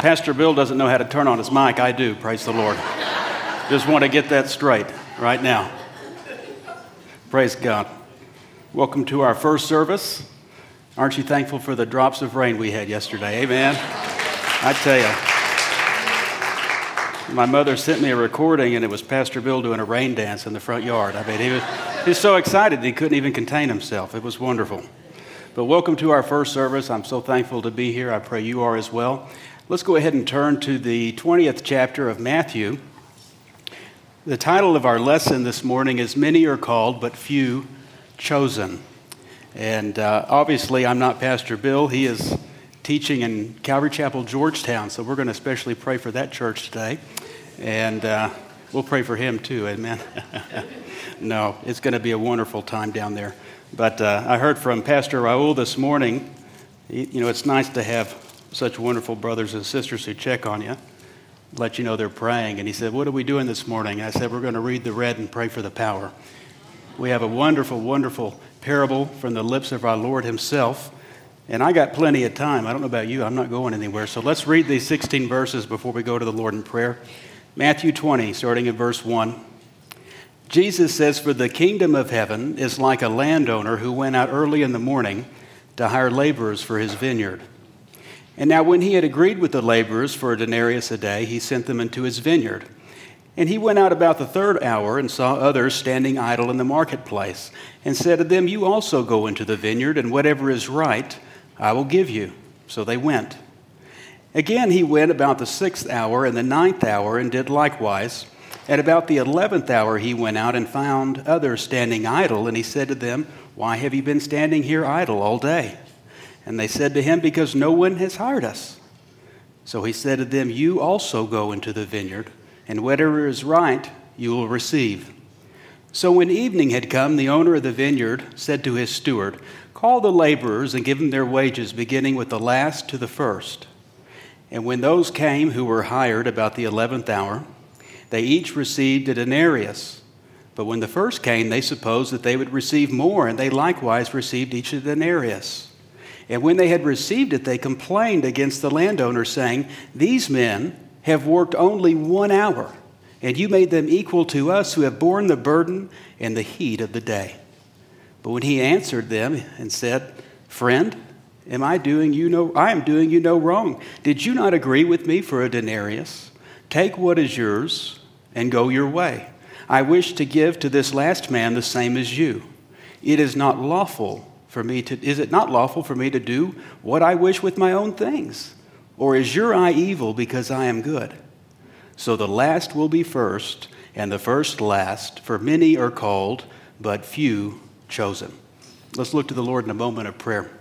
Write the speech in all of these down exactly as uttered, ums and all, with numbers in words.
Pastor Bill doesn't know how to turn on his mic. I do, praise the Lord. Just want to get that straight right now. Praise God. Welcome to our first service. Aren't you thankful for the drops of rain we had yesterday? Amen. I tell you, my mother sent me a recording, and it was Pastor Bill doing a rain dance in the front yard. I mean, he was, he was so excited he couldn't even contain himself. It was wonderful. But welcome to our first service. I'm so thankful to be here. I pray you are as well. Let's go ahead and turn to the twentieth chapter of Matthew. The title of our lesson this morning is Many Are Called, But Few Chosen. And uh, obviously, I'm not Pastor Bill. He is teaching in Calvary Chapel, Georgetown, so we're going to especially pray for that church today. And uh, we'll pray for him too, amen? No, it's going to be a wonderful time down there. But uh, I heard from Pastor Raul this morning. You know, it's nice to have such wonderful brothers and sisters who check on you, let you know they're praying. And he said, what are we doing this morning? And I said, we're going to read the red and pray for the power. We have a wonderful, wonderful parable from the lips of our Lord himself. And I got plenty of time. I don't know about you. I'm not going anywhere. So let's read these sixteen verses before we go to the Lord in prayer. Matthew twenty, starting at verse one. Jesus says, for the kingdom of heaven is like a landowner who went out early in the morning to hire laborers for his vineyard. And now when he had agreed with the laborers for a denarius a day, he sent them into his vineyard. And he went out about the third hour and saw others standing idle in the marketplace, and said to them, you also go into the vineyard, and whatever is right I will give you. So they went. Again he went about the sixth hour and the ninth hour, and did likewise. At about the eleventh hour he went out and found others standing idle, and he said to them, why have you been standing here idle all day? And they said to him, because no one has hired us. So he said to them, you also go into the vineyard, and whatever is right you will receive. So when evening had come, the owner of the vineyard said to his steward, call the laborers and give them their wages, beginning with the last to the first. And when those came who were hired about the eleventh hour, they each received a denarius. But when the first came, they supposed that they would receive more, and they likewise received each a denarius. And when they had received it, they complained against the landowner, saying, these men have worked only one hour, and you made them equal to us who have borne the burden and the heat of the day. But when he answered them and said, friend, am I doing you no I am doing you no wrong. Did you not agree with me for a denarius? Take what is yours and go your way. I wish to give to this last man the same as you. It is not lawful for me to is it not lawful for me to do what I wish with my own things? Or is your eye evil because I am good? So the last will be first, and the first last, for many are called, but few chosen. Let's look to the Lord in a moment of prayer.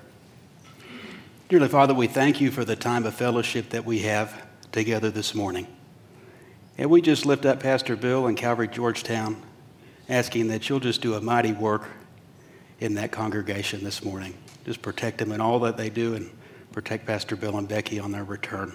Dearly Father, we thank you for the time of fellowship that we have together this morning. And we just lift up Pastor Bill and Calvary Georgetown, asking that you'll just do a mighty work in that congregation this morning. Just protect them in all that they do, and protect Pastor Bill and Becky on their return.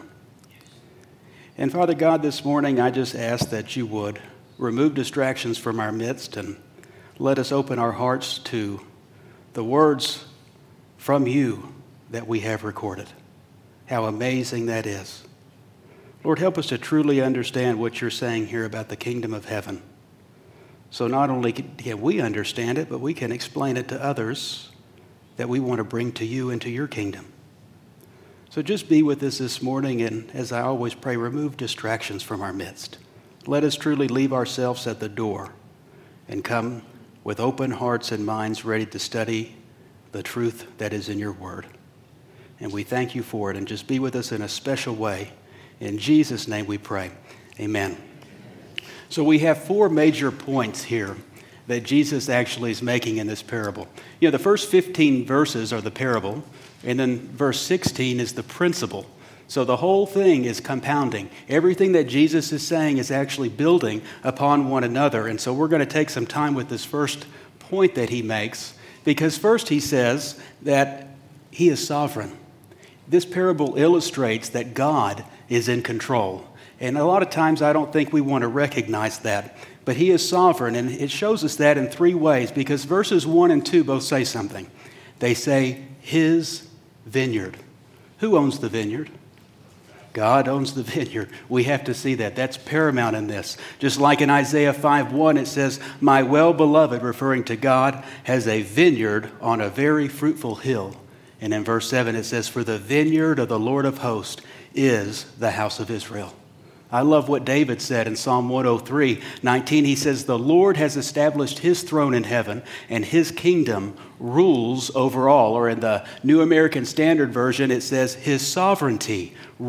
And Father God, this morning I just ask that you would remove distractions from our midst and let us open our hearts to the words from you that we have recorded. How amazing that is. Lord, help us to truly understand what you're saying here about the kingdom of heaven. So not only can we understand it, but we can explain it to others that we want to bring to you into your kingdom. So just be with us this morning, and as I always pray, remove distractions from our midst. Let us truly leave ourselves at the door and come with open hearts and minds ready to study the truth that is in your word. And we thank you for it, and just be with us in a special way. In Jesus' name we pray. Amen. So we have four major points here that Jesus actually is making in this parable. You know, the first fifteen verses are the parable, and then verse sixteen is the principle. So the whole thing is compounding. Everything that Jesus is saying is actually building upon one another. And so we're going to take some time with this first point that he makes, because first he says that he is sovereign. This parable illustrates that God is in control. And a lot of times I don't think we want to recognize that. But he is sovereign, and it shows us that in three ways, because verses one and two both say something. They say his vineyard. Who owns the vineyard? God owns the vineyard. We have to see that. That's paramount in this. Just like in Isaiah five one, it says, my well-beloved, referring to God, has a vineyard on a very fruitful hill. And in verse seven, it says, for the vineyard of the Lord of hosts is the house of Israel. I love what David said in Psalm one oh three, nineteen. He says, the Lord has established his throne in heaven, and his kingdom rules over all. Or in the New American Standard Version, it says, his sovereignty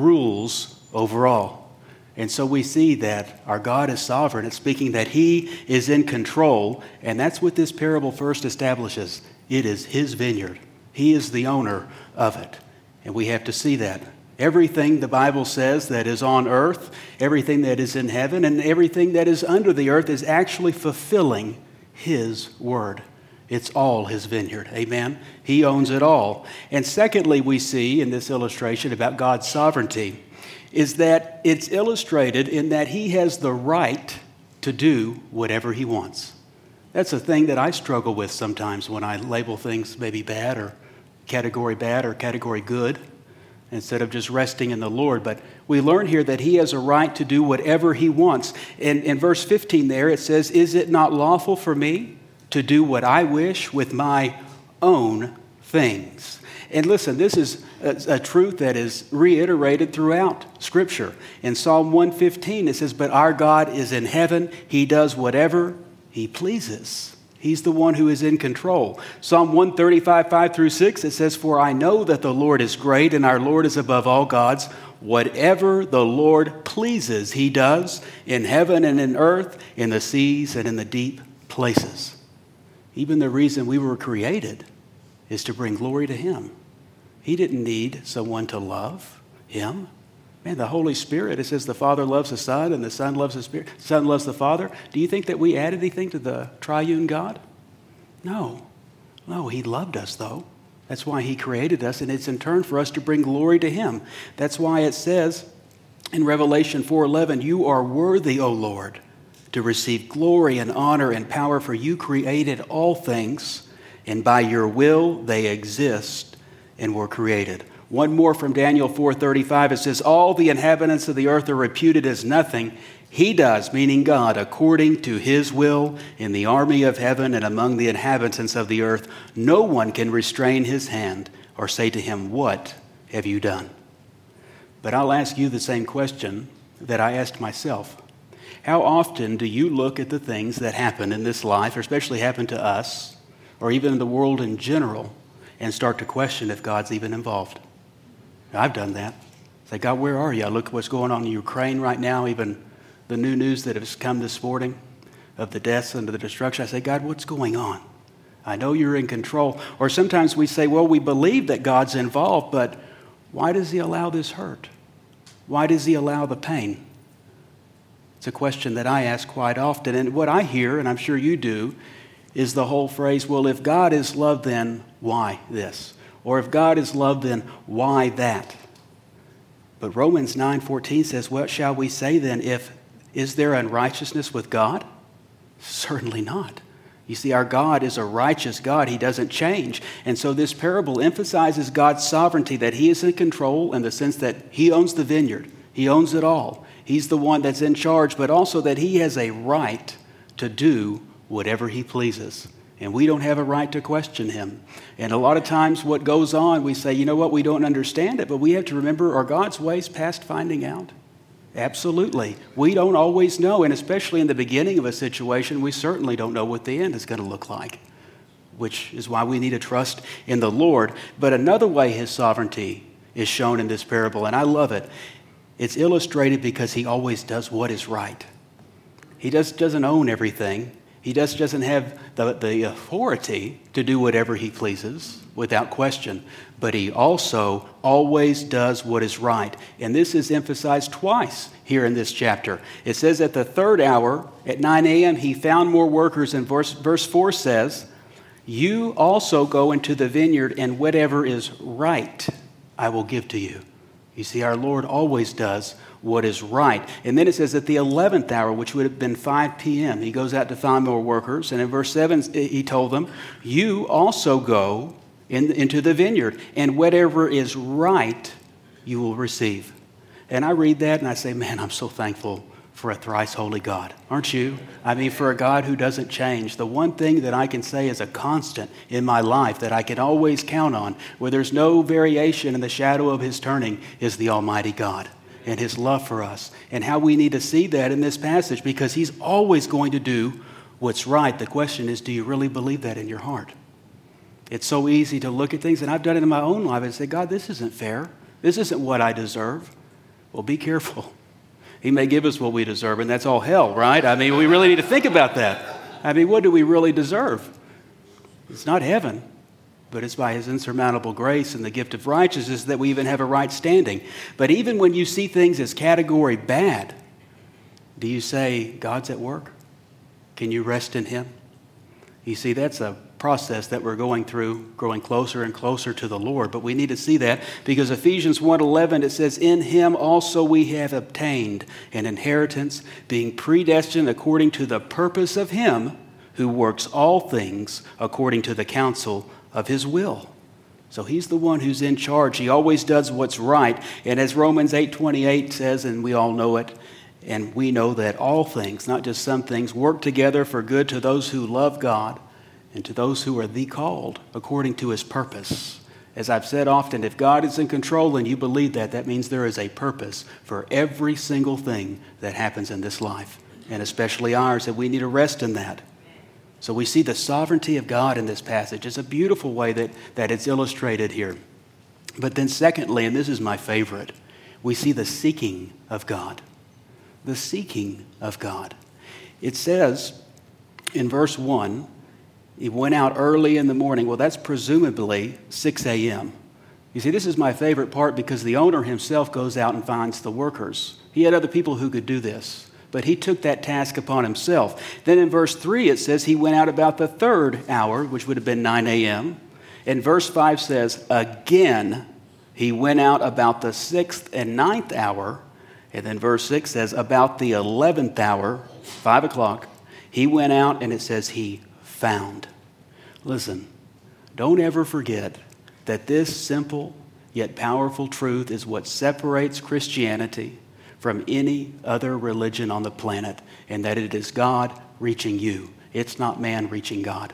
rules over all. And so we see that our God is sovereign. It's speaking that he is in control, and that's what this parable first establishes. It is his vineyard. He is the owner of it, and we have to see that. Everything the Bible says that is on earth, everything that is in heaven, and everything that is under the earth is actually fulfilling his word. It's all his vineyard. Amen? He owns it all. And secondly, we see in this illustration about God's sovereignty is that it's illustrated in that he has the right to do whatever he wants. That's a thing that I struggle with sometimes when I label things maybe bad or category bad or category good, instead of just resting in the Lord. But we learn here that he has a right to do whatever he wants. And in verse fifteen there, it says, is it not lawful for me to do what I wish with my own things? And listen, this is a, a truth that is reiterated throughout Scripture. In Psalm one fifteen, it says, but our God is in heaven. He does whatever he pleases. He's the one who is in control. Psalm one thirty-five, five through six, it says, for I know that the Lord is great and our Lord is above all gods. Whatever the Lord pleases, he does in heaven and in earth, in the seas and in the deep places. Even the reason we were created is to bring glory to him. He didn't need someone to love him. Man, the Holy Spirit, it says the Father loves the Son and the Son loves the Spirit. The Son loves the Father. Do you think that we add anything to the triune God? No. No, he loved us, though. That's why he created us, and it's in turn for us to bring glory to him. That's why it says in Revelation four eleven, you are worthy, O Lord, to receive glory and honor and power, for you created all things, and by your will they exist and were created. One more from Daniel four thirty-five. It says, all the inhabitants of the earth are reputed as nothing. He does, meaning God, according to his will in the army of heaven and among the inhabitants of the earth. No one can restrain his hand or say to him, what have you done? But I'll ask you the same question that I asked myself. How often do you look at the things that happen in this life, or especially happen to us, or even in the world in general, and start to question if God's even involved? I've done that. Say, God, where are you? I look at what's going on in Ukraine right now, even the new news that has come this morning of the deaths and the destruction. I say, God, what's going on? I know you're in control. Or sometimes we say, well, we believe that God's involved, but why does he allow this hurt? Why does he allow the pain? It's a question that I ask quite often. And what I hear, and I'm sure you do, is the whole phrase, well, if God is love, then why this? Or if God is love, then why that? But Romans nine fourteen says, what shall we say then? If is there unrighteousness with God? Certainly not. You see, our God is a righteous God. He doesn't change. And so this parable emphasizes God's sovereignty, that he is in control in the sense that he owns the vineyard. He owns it all. He's the one that's in charge, but also that he has a right to do whatever he pleases. And we don't have a right to question him. And a lot of times what goes on, we say, you know what, we don't understand it, but we have to remember, are God's ways past finding out? Absolutely. We don't always know, and especially in the beginning of a situation, we certainly don't know what the end is going to look like, which is why we need to trust in the Lord. But another way his sovereignty is shown in this parable, and I love it, it's illustrated because he always does what is right. He just doesn't own everything. He just doesn't have the, the authority to do whatever he pleases without question, but he also always does what is right. And this is emphasized twice here in this chapter. It says at the third hour at nine a.m. he found more workers, and verse, verse four says, you also go into the vineyard, and whatever is right I will give to you. You see, our Lord always does what is right. And then it says at the eleventh hour, which would have been five p.m., he goes out to find more workers. And in verse seven, he told them, you also go in, into the vineyard, and whatever is right you will receive. And I read that and I say, man, I'm so thankful for a thrice holy God. Aren't you? I mean, for a God who doesn't change. The one thing that I can say is a constant in my life that I can always count on, where there's no variation in the shadow of his turning, is the Almighty God and his love for us, and how we need to see that in this passage, because he's always going to do what's right. The question is, do you really believe that in your heart? It's so easy to look at things, and I've done it in my own life, and say, God, this isn't fair. This isn't what I deserve. Well, be careful. He may give us what we deserve, and that's all hell, right? I mean, we really need to think about that. I mean, what do we really deserve? It's not heaven, but it's by his insurmountable grace and the gift of righteousness that we even have a right standing. But even when you see things as category bad, do you say, God's at work? Can you rest in him? You see, that's a process that we're going through, growing closer and closer to the Lord. But we need to see that, because Ephesians one eleven, it says, in him also we have obtained an inheritance, being predestined according to the purpose of him who works all things according to the counsel of his will. So he's the one who's in charge. He always does what's right. And as Romans eight twenty-eight says, and we all know it, and we know that all things, not just some things, work together for good to those who love God and to those who are the called according to his purpose. As I've said often, if God is in control and you believe that, that means there is a purpose for every single thing that happens in this life, and especially ours, and we need to rest in that. So we see the sovereignty of God in this passage. It's a beautiful way that, that it's illustrated here. But then secondly, and this is my favorite, we see the seeking of God. The seeking of God. It says in verse one, he went out early in the morning. Well, that's presumably six a.m. You see, this is my favorite part, because the owner himself goes out and finds the workers. He had other people who could do this, but he took that task upon himself. Then in verse three, it says he went out about the third hour, which would have been nine a.m. And verse five says, again, he went out about the sixth and ninth hour. And then verse six says, about the eleventh hour, five o'clock, he went out, and it says he found. Listen, don't ever forget that this simple yet powerful truth is what separates Christianity from any other religion on the planet, and that it is God reaching you. It's not man reaching God.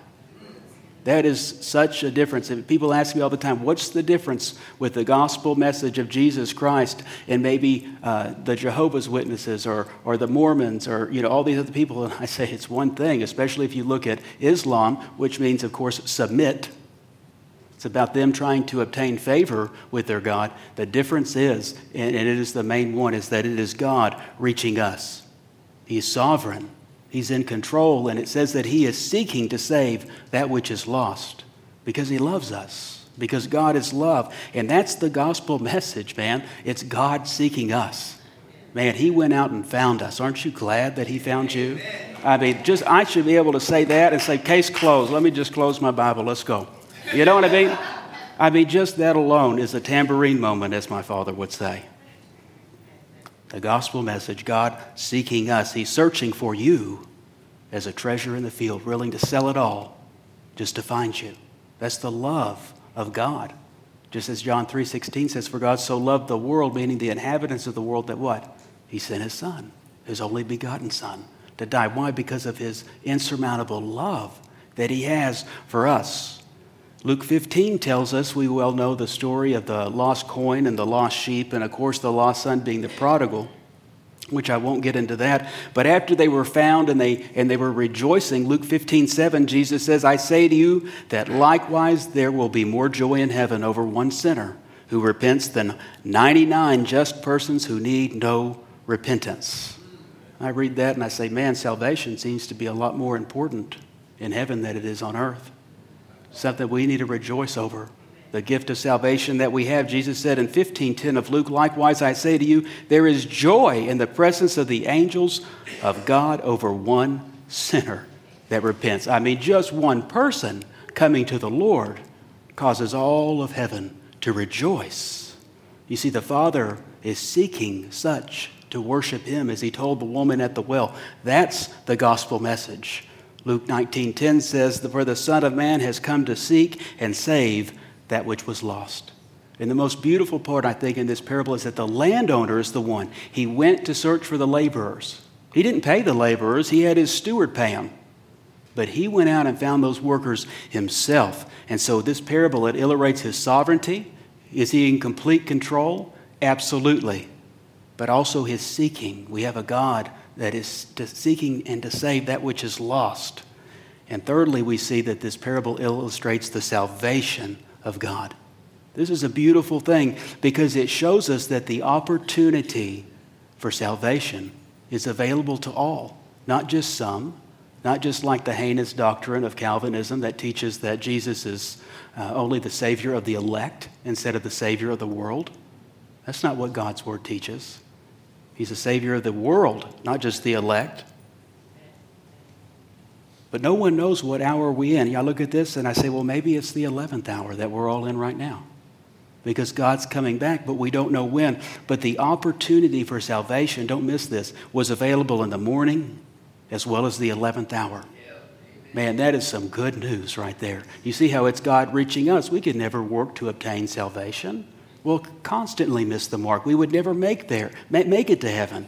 That is such a difference. And people ask me all the time, what's the difference with the gospel message of Jesus Christ and maybe uh, the Jehovah's Witnesses or, or the Mormons or you know all these other people? And I say it's one thing, especially if you look at Islam, which means, of course, submit. It's about them trying to obtain favor with their God. The difference is, and it is the main one, is that it is God reaching us. He is sovereign. He's in control, and it says that he is seeking to save that which is lost because he loves us, because God is love. And that's the gospel message, man. It's God seeking us. Man, he went out and found us. Aren't you glad that he found you? I mean, just I should be able to say that and say, case closed. Let me just close my Bible. Let's go. You know what I mean? I mean, just that alone is a tambourine moment, as my father would say. The gospel message, God seeking us. He's searching for you as a treasure in the field, willing to sell it all just to find you. That's the love of God. Just as John three sixteen says, for God so loved the world, meaning the inhabitants of the world, that what? He sent his son, his only begotten son, to die. Why? Because of his insurmountable love that he has for us. Luke fifteen tells us, we well know the story of the lost coin and the lost sheep, and of course the lost son being the prodigal, which I won't get into that. But after they were found and they and they were rejoicing, Luke fifteen seven, Jesus says, I say to you that likewise there will be more joy in heaven over one sinner who repents than ninety-nine just persons who need no repentance. I read that and I say, man, salvation seems to be a lot more important in heaven than it is on earth. Something we need to rejoice over. The gift of salvation that we have. Jesus said in fifteen ten of Luke, likewise I say to you, there is joy in the presence of the angels of God over one sinner that repents. I mean, just one person coming to the Lord causes all of heaven to rejoice. You see, the Father is seeking such to worship him, as he told the woman at the well. That's the gospel message. Luke nineteen ten says, for the Son of Man has come to seek and save that which was lost. And the most beautiful part, I think, in this parable is that the landowner is the one. He went to search for the laborers. He didn't pay the laborers. He had his steward pay them. But he went out and found those workers himself. And so this parable, it illustrates his sovereignty. Is he in complete control? Absolutely. But also his seeking. We have a God that is seeking and to save that which is lost. And thirdly, we see that this parable illustrates the salvation of God. This is a beautiful thing because it shows us that the opportunity for salvation is available to all, not just some, not just like the heinous doctrine of Calvinism that teaches that Jesus is uh, only the Savior of the elect instead of the Savior of the world. That's not what God's Word teaches. He's a Savior of the world, not just the elect. But no one knows what hour we're in. I look at this and I say, well, maybe it's the eleventh hour that we're all in right now. Because God's coming back, but we don't know when. But the opportunity for salvation, don't miss this, was available in the morning as well as the eleventh hour. Man, that is some good news right there. You see how it's God reaching us. We could never work to obtain salvation. We'll constantly miss the mark. We would never make there, make it to heaven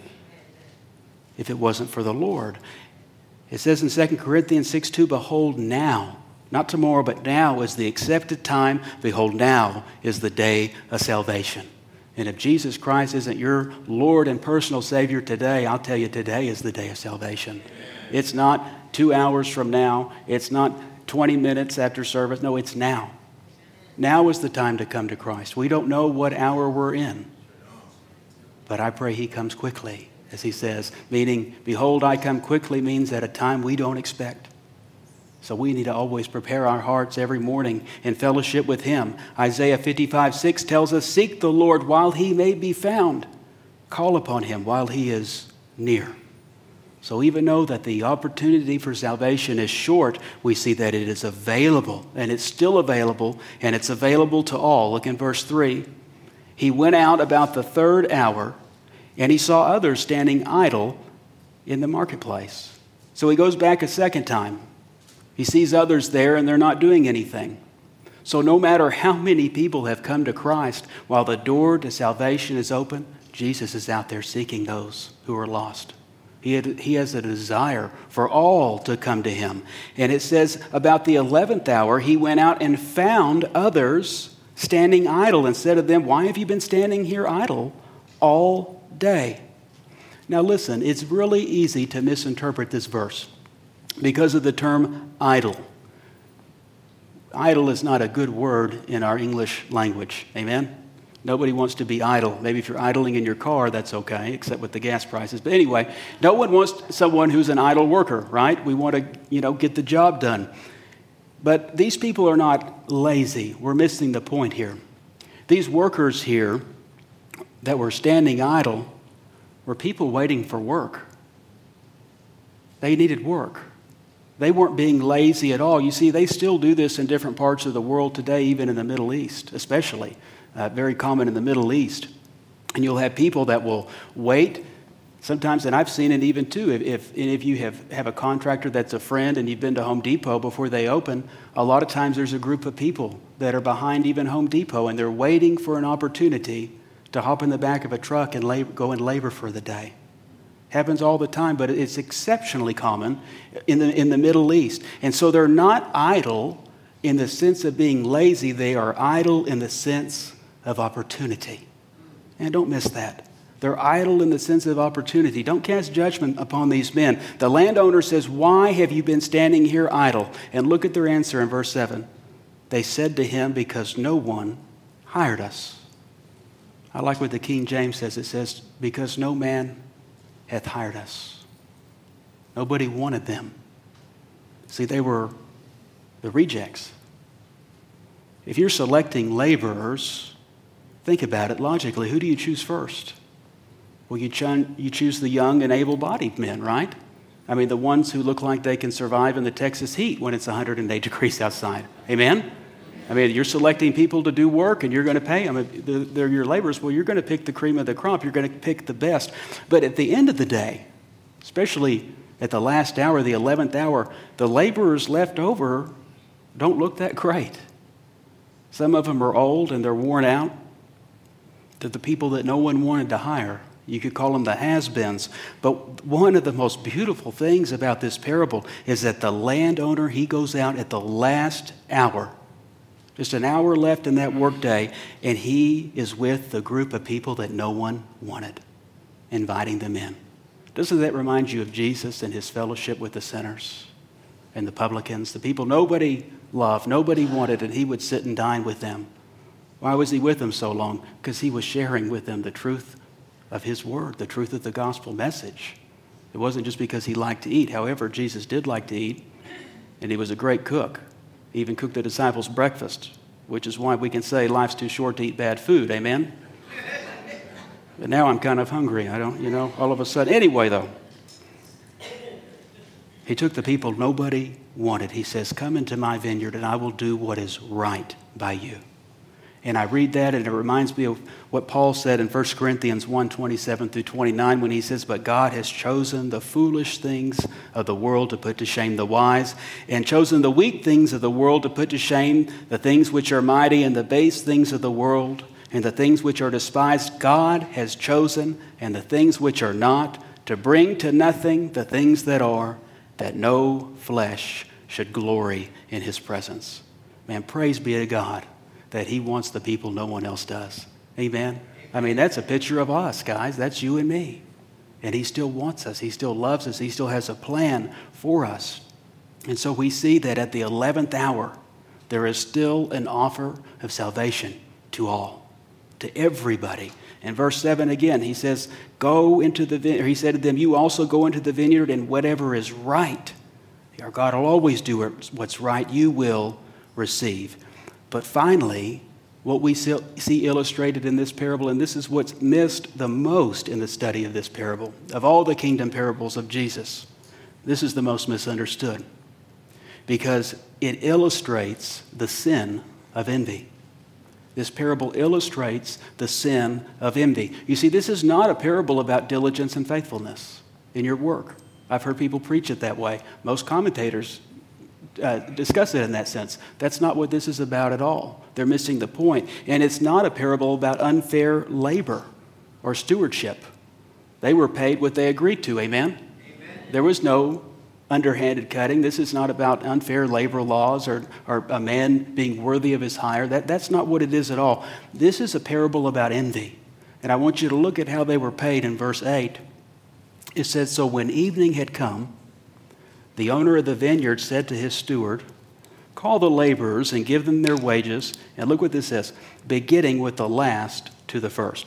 if it wasn't for the Lord. It says in Second Corinthians six two, behold now, not tomorrow, but now is the accepted time. Behold, now is the day of salvation. And if Jesus Christ isn't your Lord and personal Savior today, I'll tell you today is the day of salvation. It's not two hours from now. It's not twenty minutes after service. No, it's now. Now is the time to come to Christ. We don't know what hour we're in, but I pray he comes quickly, as he says, meaning, behold, I come quickly means at a time we don't expect. So we need to always prepare our hearts every morning in fellowship with him. Isaiah fifty-five six tells us, seek the Lord while he may be found. Call upon him while he is near. So even though that the opportunity for salvation is short, we see that it is available, and it's still available, and it's available to all. Look in verse three. He went out about the third hour, and he saw others standing idle in the marketplace. So he goes back a second time. He sees others there, and they're not doing anything. So no matter how many people have come to Christ, while the door to salvation is open, Jesus is out there seeking those who are lost. He, had, he has a desire for all to come to him. And it says about the eleventh hour, he went out and found others standing idle. And said to them, why have you been standing here idle all day? Now listen, it's really easy to misinterpret this verse because of the term idle. Idle is not a good word in our English language. Amen? Nobody wants to be idle. Maybe if you're idling in your car, that's okay, except with the gas prices. But anyway, no one wants someone who's an idle worker, right? We want to, you know, get the job done. But these people are not lazy. We're missing the point here. These workers here that were standing idle were people waiting for work. They needed work. They weren't being lazy at all. You see, they still do this in different parts of the world today, even in the Middle East, especially. Uh, very common in the Middle East. And you'll have people that will wait sometimes, and I've seen it even too, if, if any of you have, have a contractor that's a friend and you've been to Home Depot before they open, a lot of times there's a group of people that are behind even Home Depot, and they're waiting for an opportunity to hop in the back of a truck and labor, go and labor for the day. Happens all the time, but it's exceptionally common in the, in the Middle East. And so they're not idle in the sense of being lazy. They are idle in the sense of opportunity. And don't miss that. They're idle in the sense of opportunity. Don't cast judgment upon these men. The landowner says, why have you been standing here idle? And look at their answer in verse seven. They said to him, because no one hired us. I like what the King James says. It says, because no man hath hired us. Nobody wanted them. See, they were the rejects. If you're selecting laborers, think about it logically. Who do you choose first? Well, you, ch- you choose the young and able-bodied men, right? I mean, the ones who look like they can survive in the Texas heat when it's one hundred eight degrees outside. Amen? I mean, you're selecting people to do work, and you're going to pay them. They're your laborers. Well, you're going to pick the cream of the crop. You're going to pick the best. But at the end of the day, especially at the last hour, the eleventh hour, the laborers left over don't look that great. Some of them are old and they're worn out. to the people that no one wanted to hire. You could call them the has-beens. But one of the most beautiful things about this parable is that the landowner, he goes out at the last hour, just an hour left in that workday, and he is with the group of people that no one wanted, inviting them in. Doesn't that remind you of Jesus and his fellowship with the sinners and the publicans, the people nobody loved, nobody wanted, and he would sit and dine with them? Why was he with them so long? Because he was sharing with them the truth of his word, the truth of the gospel message. It wasn't just because he liked to eat. However, Jesus did like to eat, and he was a great cook. He even cooked the disciples breakfast, which is why we can say life's too short to eat bad food. Amen? But now I'm kind of hungry. I don't, you know, all of a sudden. Anyway, though, he took the people nobody wanted. He says, come into my vineyard and I will do what is right by you. And I read that and it reminds me of what Paul said in First Corinthians one, twenty-seven through twenty-nine when he says, but God has chosen the foolish things of the world to put to shame the wise, and chosen the weak things of the world to put to shame the things which are mighty, and the base things of the world, and the things which are despised. God has chosen, and the things which are not, to bring to nothing the things that are, that no flesh should glory in his presence. Man, praise be to God that he wants the people no one else does. Amen? I mean, that's a picture of us, guys. That's you and me. And he still wants us. He still loves us. He still has a plan for us. And so we see that at the eleventh hour, there is still an offer of salvation to all, to everybody. In verse seven again, he says, go into the vineyard. He said to them, you also go into the vineyard, and whatever is right, our God will always do what's right, you will receive. But finally, what we see illustrated in this parable, and this is what's missed the most in the study of this parable, of all the kingdom parables of Jesus, this is the most misunderstood because it illustrates the sin of envy. This parable illustrates the sin of envy. You see, this is not a parable about diligence and faithfulness in your work. I've heard people preach it that way. Most commentators Uh, discuss it in that sense. That's not what this is about at all. They're missing the point. And it's not a parable about unfair labor or stewardship. They were paid what they agreed to. Amen? Amen. There was no underhanded cutting. This is not about unfair labor laws or, or a man being worthy of his hire. That, that's not what it is at all. This is a parable about envy. And I want you to look at how they were paid in verse eight. It says, so when evening had come, the owner of the vineyard said to his steward, call the laborers and give them their wages. And look what this says, beginning with the last to the first.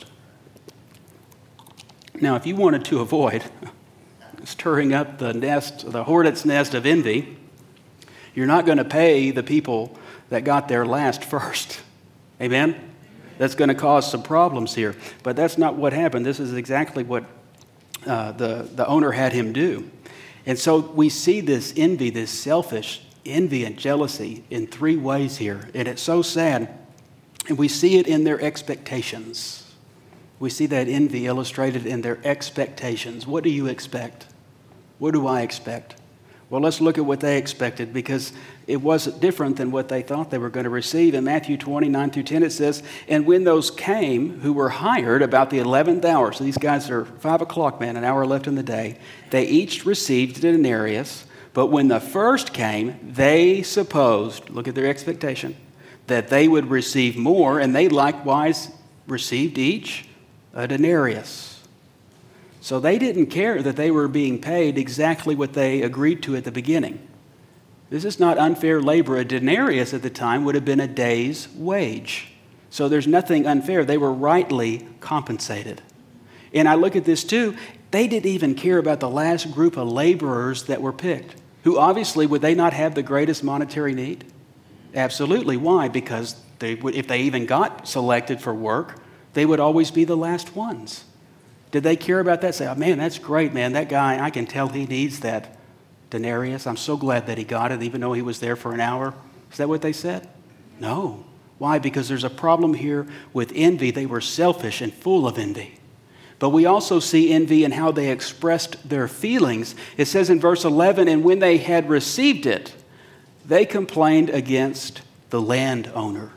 Now, if you wanted to avoid stirring up the nest, the hornet's nest of envy, you're not going to pay the people that got there last first. Amen? That's going to cause some problems here. But that's not what happened. This is exactly what uh, the, the owner had him do. And so we see this envy, this selfish envy and jealousy in three ways here. And it's so sad. And we see it in their expectations. We see that envy illustrated in their expectations. What do you expect? What do I expect? Well, let's look at what they expected because it wasn't different than what they thought they were going to receive. In Matthew twenty, nine through ten, it says, and when those came who were hired about the eleventh hour, so these guys are five o'clock, man, an hour left in the day, they each received a denarius. But when the first came, they supposed, look at their expectation, that they would receive more, and they likewise received each a denarius. So they didn't care that they were being paid exactly what they agreed to at the beginning. This is not unfair labor. A denarius at the time would have been a day's wage. So there's nothing unfair. They were rightly compensated. And I look at this too. They didn't even care about the last group of laborers that were picked, who obviously, would they not have the greatest monetary need? Absolutely. Why? Because they would, if they even got selected for work, they would always be the last ones. Did they care about that? Say, oh, man, that's great, man. That guy, I can tell he needs that denarius. I'm so glad that he got it, even though he was there for an hour. Is that what they said? No. Why? Because there's a problem here with envy. They were selfish and full of envy. But we also see envy in how they expressed their feelings. It says in verse eleven, and when they had received it, they complained against the landowner.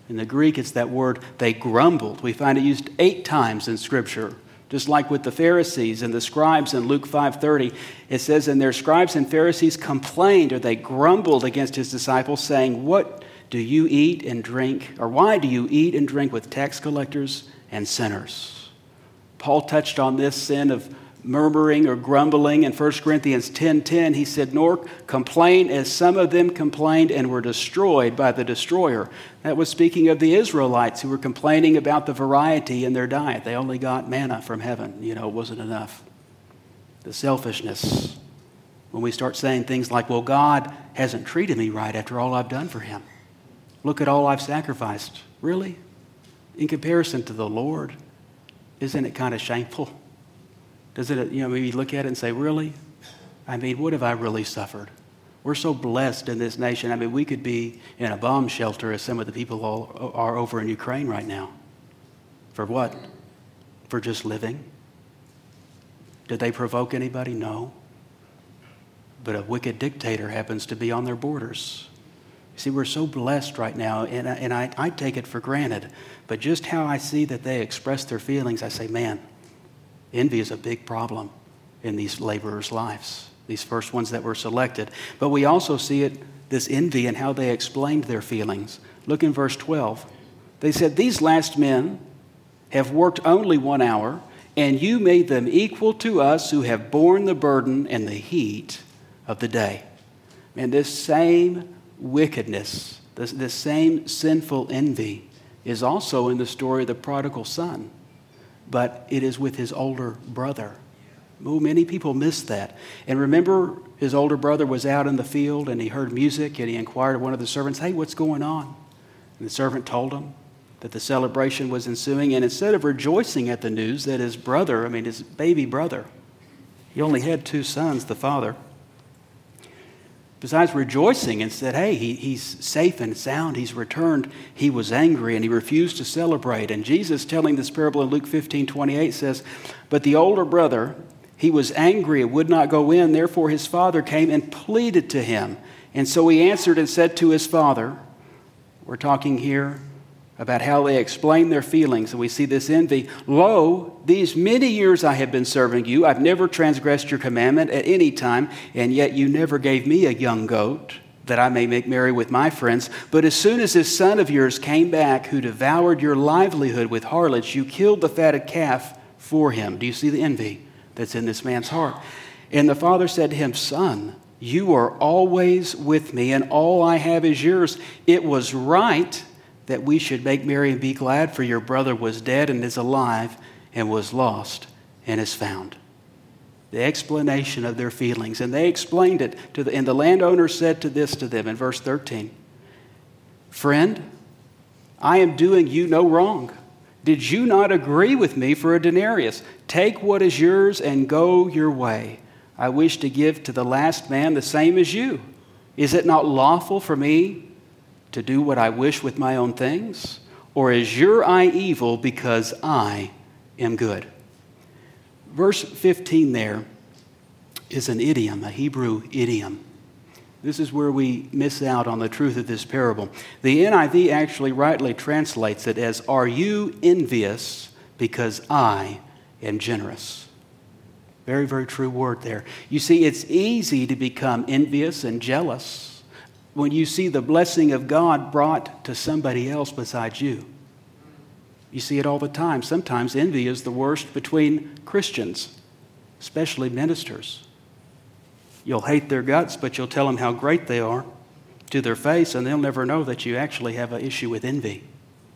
In the Greek, it's that word, they grumbled. We find it used eight times in Scripture. Just like with the Pharisees and the scribes in Luke five thirty, it says, and their scribes and Pharisees complained, or they grumbled against his disciples, saying, what do you eat and drink, or why do you eat and drink with tax collectors and sinners? Paul touched on this sin of murmuring or grumbling in First Corinthians ten ten. He said, nor complain as some of them complained and were destroyed by the destroyer. That was speaking of the Israelites who were complaining about the variety in their diet. They only got manna from heaven. You know, it wasn't enough. The selfishness. When we start saying things like, well, God hasn't treated me right after all I've done for him. Look at all I've sacrificed. Really? In comparison to the Lord, isn't it kind of shameful? Doesn't it, you know, maybe look at it and say, really? I mean, what have I really suffered? We're so blessed in this nation. I mean, we could be in a bomb shelter as some of the people all are over in Ukraine right now. For what? For just living? Did they provoke anybody? No. But a wicked dictator happens to be on their borders. See, we're so blessed right now, and, I, and I, I take it for granted. But just how I see that they express their feelings, I say, man, envy is a big problem in these laborers' lives, these first ones that were selected. But we also see it, this envy, and how they explained their feelings. Look in verse twelve. They said, these last men have worked only one hour, and you made them equal to us who have borne the burden and the heat of the day. And this same wickedness, this, this same sinful envy is also in the story of the prodigal son. But it is with his older brother. Oh, many people miss that. And remember, his older brother was out in the field and he heard music and he inquired of one of the servants, hey, what's going on? And the servant told him that the celebration was ensuing. And instead of rejoicing at the news that his brother, I mean his baby brother, he only had two sons, the father, besides rejoicing and said, hey, he, he's safe and sound, he's returned, he was angry and he refused to celebrate. And Jesus, telling this parable in Luke fifteen twenty-eight, says, but the older brother, he was angry and would not go in. Therefore his father came and pleaded to him. And so he answered and said to his father, we're talking here about how they explain their feelings, and we see this envy. Lo, these many years I have been serving you. I've never transgressed your commandment at any time, and yet you never gave me a young goat that I may make merry with my friends. But as soon as this son of yours came back, who devoured your livelihood with harlots, you killed the fatted calf for him. Do you see the envy that's in this man's heart? And the father said to him, son, you are always with me, and all I have is yours. It was right that we should make merry and be glad, for your brother was dead and is alive, and was lost and is found. The explanation of their feelings. And they explained it to the, and the landowner said to this to them in verse thirteen, friend, I am doing you no wrong. Did you not agree with me for a denarius? Take what is yours and go your way. I wish to give to the last man the same as you. Is it not lawful for me to do what I wish with my own things? Or is your eye evil because I am good? Verse fifteen there is an idiom, a Hebrew idiom. This is where we miss out on the truth of this parable. The N I V actually rightly translates it as, are you envious because I am generous? Very, very true word there. You see, it's easy to become envious and jealous when you see the blessing of God brought to somebody else besides you. You see it all the time. Sometimes envy is the worst between Christians, especially ministers. You'll hate their guts, but you'll tell them how great they are to their face, and they'll never know that you actually have an issue with envy.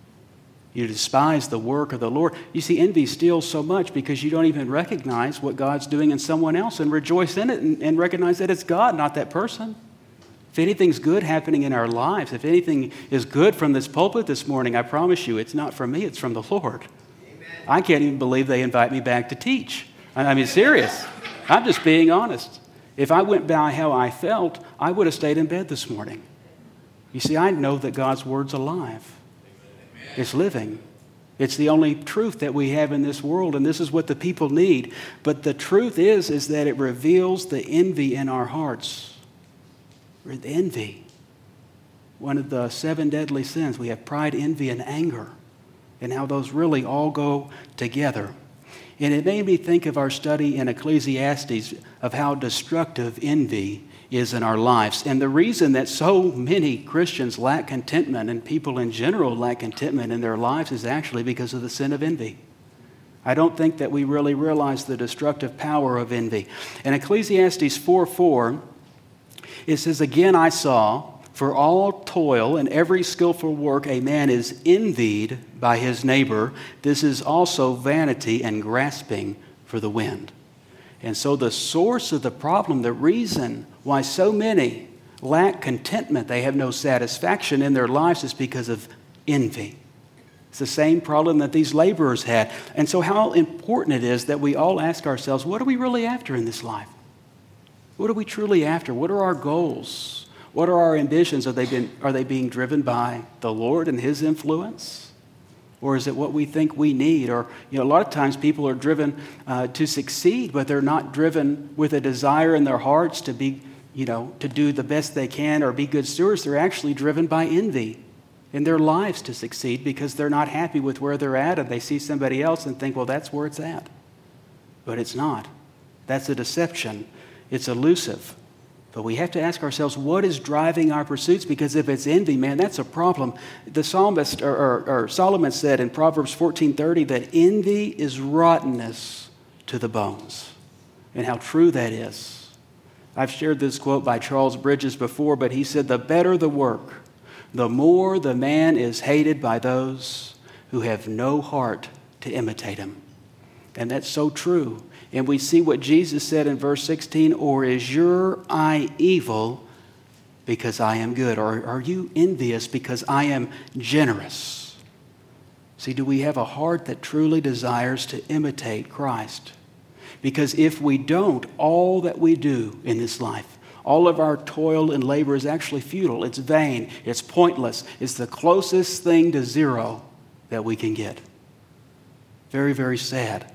You despise the work of the Lord. You see, envy steals so much because you don't even recognize what God's doing in someone else and rejoice in it and, and recognize that it's God, not that person. If anything's good happening in our lives, if anything is good from this pulpit this morning, I promise you it's not from me, it's from the Lord. Amen. I can't even believe they invite me back to teach. I mean, serious. I'm just being honest. If I went by how I felt, I would have stayed in bed this morning. You see, I know that God's word's alive. Amen. It's living. It's the only truth that we have in this world, and this is what the people need. But the truth is, is that it reveals the envy in our hearts. The envy. one of the seven deadly sins. We have pride, envy, and anger, and how those really all go together. And it made me think of our study in Ecclesiastes of how destructive envy is in our lives. And the reason that so many Christians lack contentment and people in general lack contentment in their lives is actually because of the sin of envy. I don't think that we really realize the destructive power of envy. In Ecclesiastes four four, it says, "Again I saw, for all toil and every skillful work a man is envied by his neighbor. This is also vanity and grasping for the wind." And so the source of the problem, the reason why so many lack contentment, they have no satisfaction in their lives, is because of envy. It's the same problem that these laborers had. And so how important it is that we all ask ourselves, what are we really after in this life? What are we truly after? What are our goals? What are our ambitions? Are they, been, are they being driven by the Lord and His influence? Or is it what we think we need? Or, you know, a lot of times people are driven uh, to succeed, but they're not driven with a desire in their hearts to be, you know, to do the best they can or be good stewards. They're actually driven by envy in their lives to succeed because they're not happy with where they're at, and they see somebody else and think, well, that's where it's at. But it's not. That's a deception. It's elusive. But we have to ask ourselves, what is driving our pursuits? Because if it's envy, man, that's a problem. The psalmist or, or, or Solomon said in Proverbs fourteen thirty that envy is rottenness to the bones. And how true that is. I've shared this quote by Charles Bridges before, but he said, "The better the work, the more the man is hated by those who have no heart to imitate him." And that's so true. And we see what Jesus said in verse sixteen, "Or is your eye evil because I am good? Or are you envious because I am generous?" See, do we have a heart that truly desires to imitate Christ? Because if we don't, all that we do in this life, all of our toil and labor is actually futile. It's vain. It's pointless. It's the closest thing to zero that we can get. Very, very sad.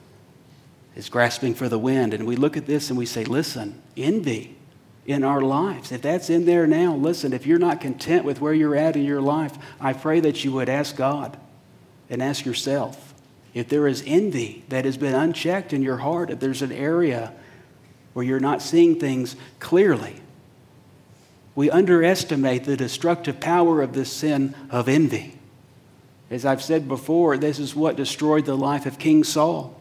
It's grasping for the wind. And we look at this and we say, listen, envy in our lives, if that's in there now, listen, if you're not content with where you're at in your life, I pray that you would ask God and ask yourself if there is envy that has been unchecked in your heart, if there's an area where you're not seeing things clearly. We underestimate the destructive power of this sin of envy. As I've said before, this is what destroyed the life of King Saul.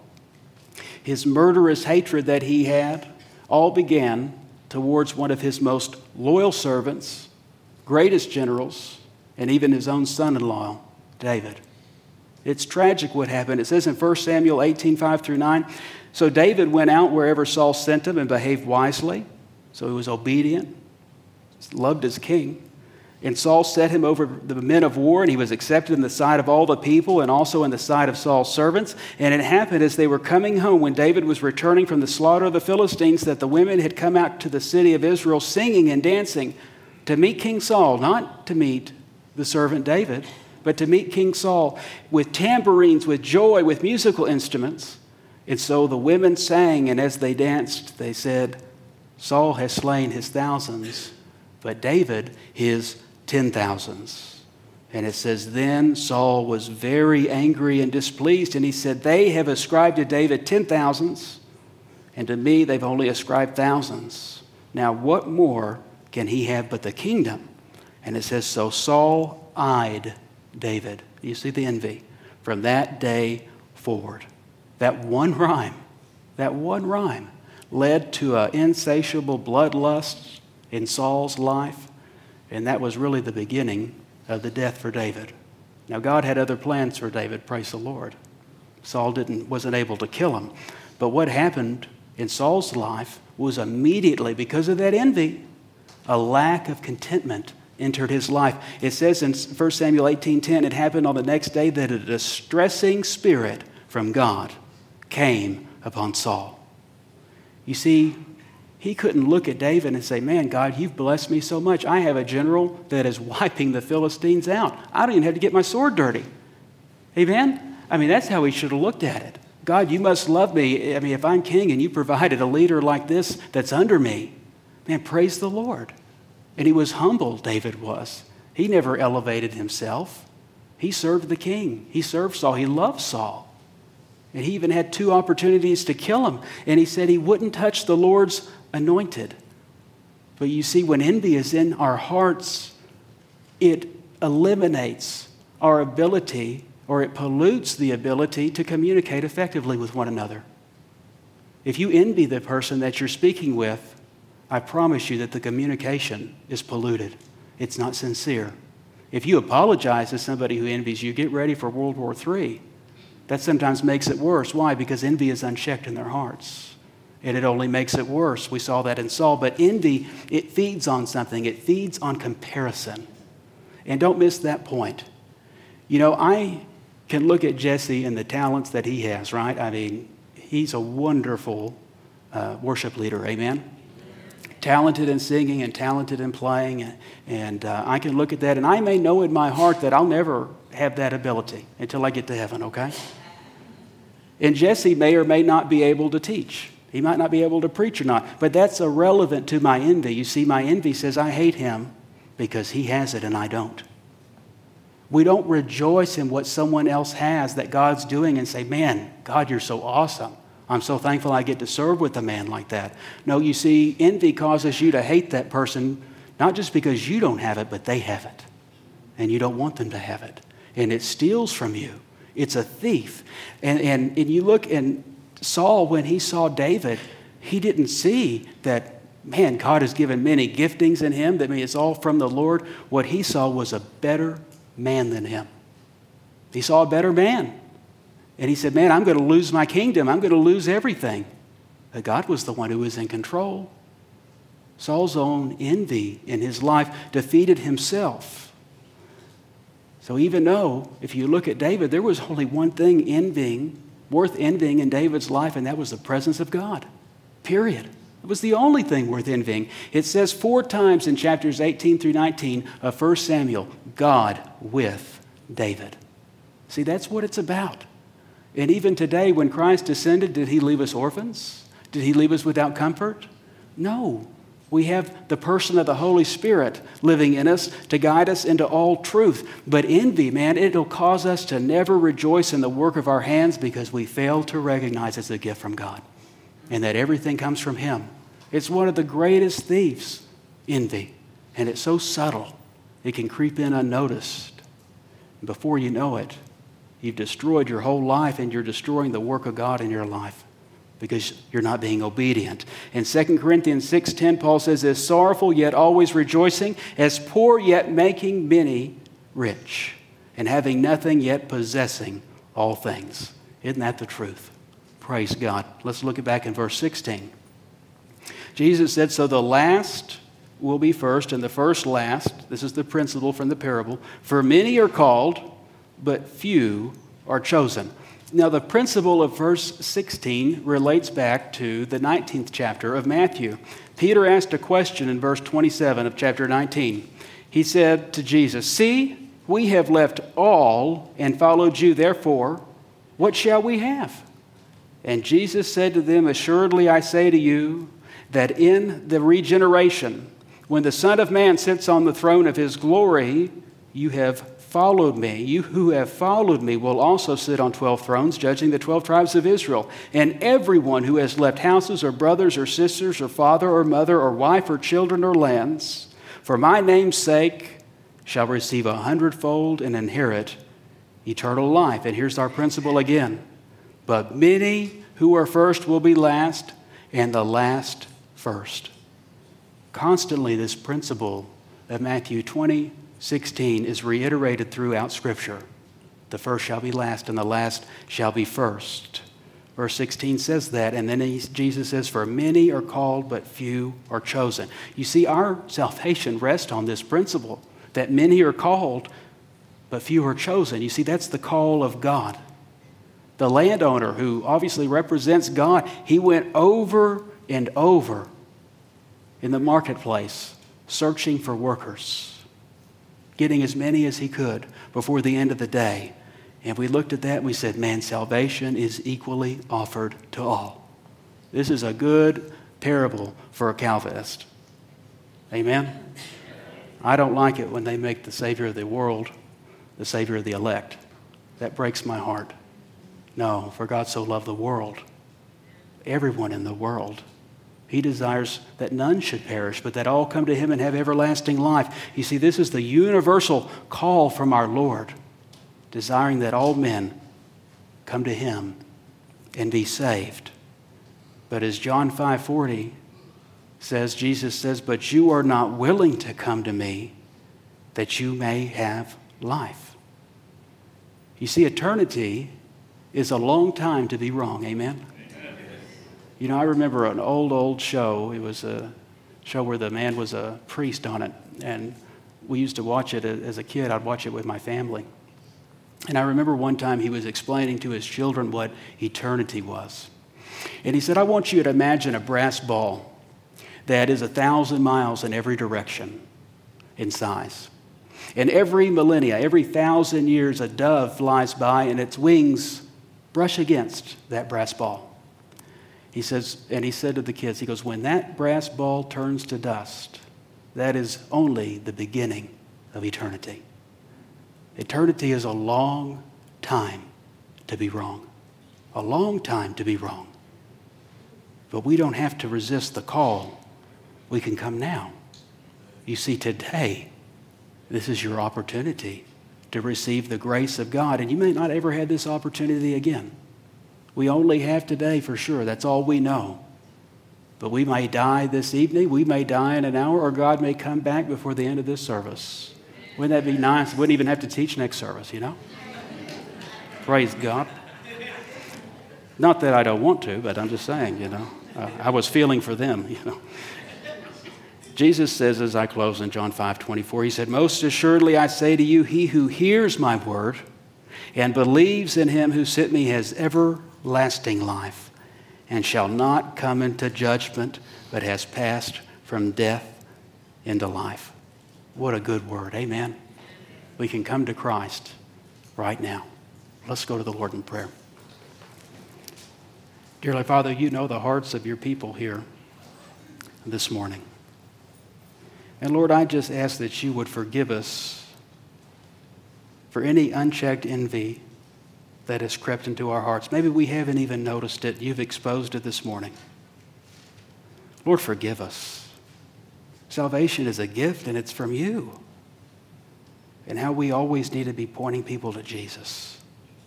His murderous hatred that he had all began towards one of his most loyal servants, greatest generals, and even his own son-in-law, David. It's tragic what happened. It says in First Samuel eighteen, five through nine, "So David went out wherever Saul sent him and behaved wisely." So he was obedient, loved his king. "And Saul set him over the men of war, and he was accepted in the sight of all the people and also in the sight of Saul's servants. And it happened as they were coming home, when David was returning from the slaughter of the Philistines, that the women had come out to the city of Israel singing and dancing to meet King Saul," not to meet the servant David, but to meet King Saul, "with tambourines, with joy, with musical instruments. And so the women sang, and as they danced, they said, 'Saul has slain his thousands, but David his ten thousands.' And it says, "Then Saul was very angry and displeased, and he said, 'They have ascribed to David ten thousands, and to me they've only ascribed thousands. Now what more can he have but the kingdom?' And it says, "So Saul eyed David." You see the envy from that day forward. That one rhyme, that one rhyme led to an insatiable bloodlust in Saul's life. And that was really the beginning of the death for David. Now, God had other plans for David, praise the Lord. Saul didn't, wasn't able to kill him. But what happened in Saul's life was immediately, because of that envy, a lack of contentment entered his life. It says in First Samuel eighteen ten, "It happened on the next day that a distressing spirit from God came upon Saul." You see, he couldn't look at David and say, "Man, God, you've blessed me so much. I have a general that is wiping the Philistines out. I don't even have to get my sword dirty." Amen? I mean, that's how he should have looked at it. "God, you must love me. I mean, if I'm king and you provided a leader like this that's under me, man, praise the Lord." And he was humble, David was. He never elevated himself. He served the king. He served Saul. He loved Saul. And he even had two opportunities to kill him. And he said he wouldn't touch the Lord's anointed. But you see, when envy is in our hearts, it eliminates our ability, or it pollutes the ability to communicate effectively with one another. If you envy the person that you're speaking with, I promise you that the communication is polluted. It's not sincere. If you apologize to somebody who envies you, get ready for World War Three. That sometimes makes it worse. Why? Because envy is unchecked in their hearts. And it only makes it worse. We saw that in Saul. But envy, it feeds on something. It feeds on comparison. And don't miss that point. You know, I can look at Jesse and the talents that he has, right? I mean, he's a wonderful uh, worship leader. Amen? Talented in singing and talented in playing. And, and uh, I can look at that. And I may know in my heart that I'll never have that ability until I get to heaven, okay? And Jesse may or may not be able to teach. He might not be able to preach or not. But that's irrelevant to my envy. You see, my envy says I hate him because he has it and I don't. We don't rejoice in what someone else has that God's doing and say, man, God, you're so awesome. I'm so thankful I get to serve with a man like that. No, you see, envy causes you to hate that person, not just because you don't have it, but they have it. And you don't want them to have it. And it steals from you. It's a thief. And, and, and you look, and Saul, when he saw David, he didn't see that, man, God has given many giftings in him. That I mean, it's all from the Lord. What he saw was a better man than him. He saw a better man. And he said, man, I'm going to lose my kingdom. I'm going to lose everything. But God was the one who was in control. Saul's own envy in his life defeated himself. So even though, if you look at David, there was only one thing envying, worth envying in David's life, and that was the presence of God. Period. It was the only thing worth envying. It says four times in chapters eighteen through nineteen of First Samuel, God with David. See, that's what it's about. And even today, when Christ descended, did he leave us orphans? Did he leave us without comfort? No. We have the person of the Holy Spirit living in us to guide us into all truth. But envy, man, it'll cause us to never rejoice in the work of our hands because we fail to recognize it's a gift from God and that everything comes from him. It's one of the greatest thieves, envy. And it's so subtle, it can creep in unnoticed. And before you know it, you've destroyed your whole life and you're destroying the work of God in your life because you're not being obedient. In Second Corinthians six ten, Paul says, as sorrowful yet always rejoicing, as poor yet making many rich, and having nothing yet possessing all things. Isn't that the truth? Praise God. Let's look it back in verse sixteen. Jesus said, so the last will be first and the first last. This is the principle from the parable. For many are called, but few are chosen. Now, the principle of verse sixteen relates back to the nineteenth chapter of Matthew. Peter asked a question in verse twenty-seven of chapter nineteen. He said to Jesus, see, we have left all and followed you. Therefore, what shall we have? And Jesus said to them, assuredly I say to you that in the regeneration, when the Son of Man sits on the throne of his glory, you have followed me. You who have followed me will also sit on twelve thrones, judging the twelve tribes of Israel. And everyone who has left houses or brothers or sisters or father or mother or wife or children or lands, for my name's sake, shall receive a hundredfold and inherit eternal life. And here's our principle again. But many who are first will be last, and the last first. Constantly, this principle of Matthew twenty sixteen is reiterated throughout Scripture. The first shall be last, and the last shall be first. Verse sixteen says that, and then he, Jesus says, for many are called, but few are chosen. You see, our salvation rests on this principle, that many are called, but few are chosen. You see, that's the call of God. The landowner, who obviously represents God, he went over and over in the marketplace searching for workers, getting as many as he could before the end of the day. And we looked at that and we said, man, salvation is equally offered to all. This is a good parable for a Calvinist. Amen? I don't like it when they make the Savior of the world the Savior of the elect. That breaks my heart. No, for God so loved the world, everyone in the world. He desires that none should perish, but that all come to him and have everlasting life. You see, this is the universal call from our Lord, desiring that all men come to him and be saved. But as John five forty says, Jesus says, but you are not willing to come to me that you may have life. You see, eternity is a long time to be wrong. Amen? Amen. You know, I remember an old, old show. It was a show where the man was a priest on it. And we used to watch it as a kid. I'd watch it with my family. And I remember one time he was explaining to his children what eternity was. And he said, I want you to imagine a brass ball that is a thousand miles in every direction in size. And every millennia, every thousand years, a dove flies by and its wings brush against that brass ball. He says, and he said to the kids, he goes, when that brass ball turns to dust, that is only the beginning of eternity. Eternity is a long time to be wrong. A long time to be wrong. But we don't have to resist the call. We can come now. You see, today, this is your opportunity to receive the grace of God. And you may not ever have this opportunity again. We only have today for sure. That's all we know. But we may die this evening. We may die in an hour. Or God may come back before the end of this service. Wouldn't that be nice? We wouldn't even have to teach next service, you know? Praise God. Not that I don't want to, but I'm just saying, you know. Uh, I was feeling for them, you know. Jesus says, as I close in John five twenty-four, he said, most assuredly I say to you, he who hears my word and believes in him who sent me has everlasting life and shall not come into judgment, but has passed from death into life. What a good word. Amen. We can come to Christ right now. Let's go to the Lord in prayer. Dearly Father, you know the hearts of your people here this morning. And Lord, I just ask that you would forgive us for any unchecked envy that has crept into our hearts. Maybe we haven't even noticed it. You've exposed it this morning. Lord, forgive us. Salvation is a gift and it's from you. And how we always need to be pointing people to Jesus.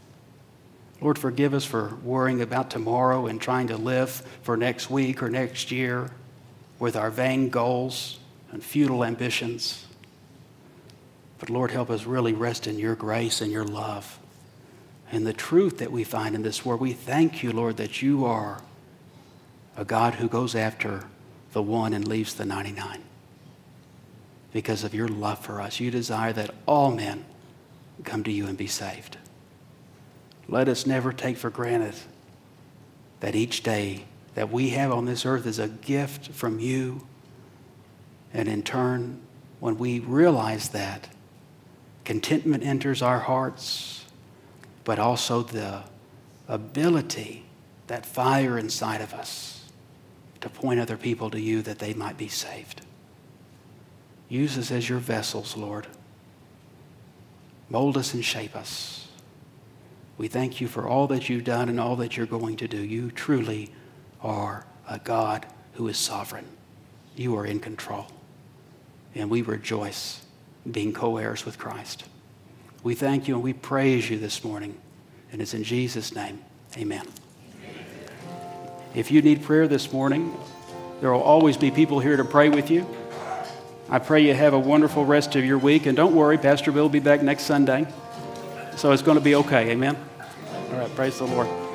Lord, forgive us for worrying about tomorrow and trying to live for next week or next year with our vain goals and futile ambitions. But Lord, help us really rest in your grace and your love and the truth that we find in this word. We thank you, Lord, that you are a God who goes after the one and leaves the ninety-nine. Because of your love for us, you desire that all men come to you and be saved. Let us never take for granted that each day that we have on this earth is a gift from you. And in turn, when we realize that, contentment enters our hearts, but also the ability, that fire inside of us, to point other people to you that they might be saved. Use us as your vessels, Lord. Mold us and shape us. We thank you for all that you've done and all that you're going to do. You truly are a God who is sovereign. You are in control. And we rejoice being co-heirs with Christ. We thank you and we praise you this morning. And it's in Jesus' name, amen. Amen. If you need prayer this morning, there will always be people here to pray with you. I pray you have a wonderful rest of your week. And don't worry, Pastor Bill will be back next Sunday. So it's going to be okay, amen? All right, praise the Lord.